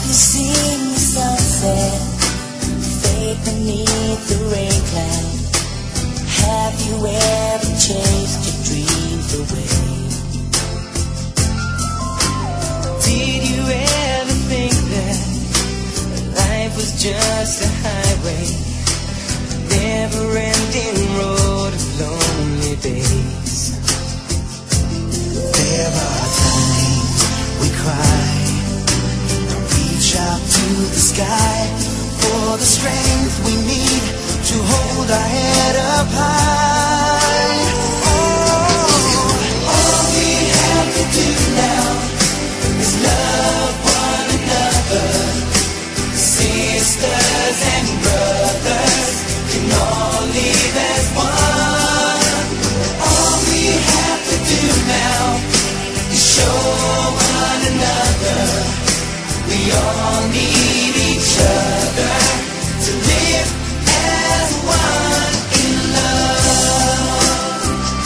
you seen the sunset fade beneath the rain cloud? Have you ever chased your dreams away? Did you ever think that life was just a highway, never-ending road of lonely days? There are times we cry and reach out to the sky for the strength we need to hold our head up high. Oh, all we have to do now is love one another. Sisters and brothers can all live as one. All we have to do now is show one another we all need each other to live as one in love.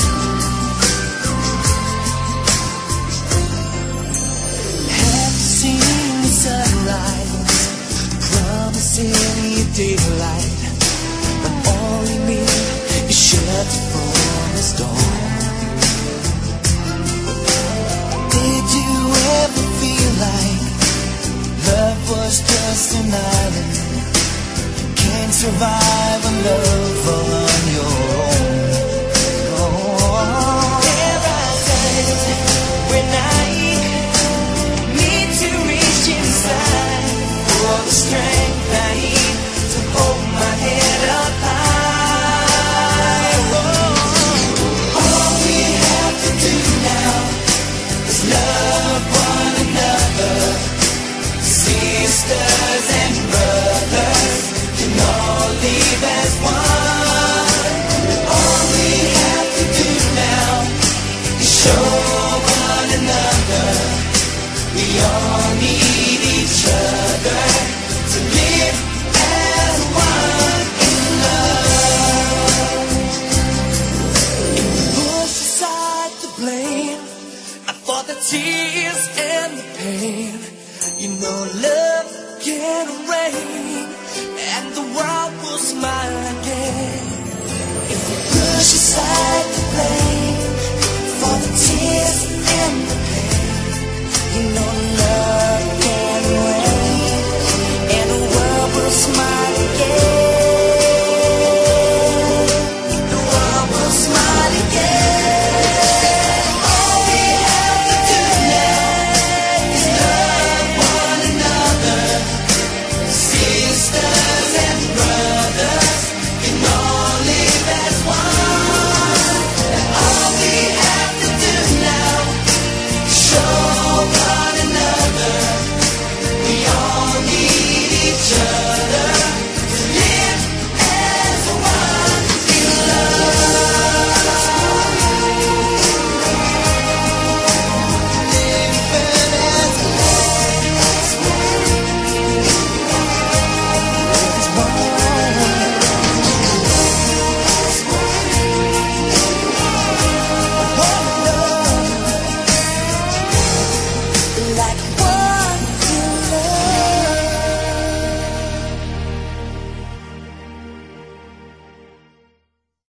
Have you seen the sunrise, promising you daylight, but all you need is shelter from the storm? Did you ever feel like love was just an island? Can't survive a love on your own. Oh, there are times when I need to reach inside for the strength I need to hold my head up high. Oh, all we have to do now is love one another. Sisters and brothers can all live as one. All we have to do now is show one another we all need each other to live as one in love. Push aside the blame for the tears and the pain. You know love can rain and the world will smile again. If we push aside the blame for the tears and the pain, you know love can rain and the world will smile again. The world will smile again. All we have to do now is love one another. Sisters and brothers can all live as one. And all we have to do now is show one another we all need each other to live as one in love. Living as like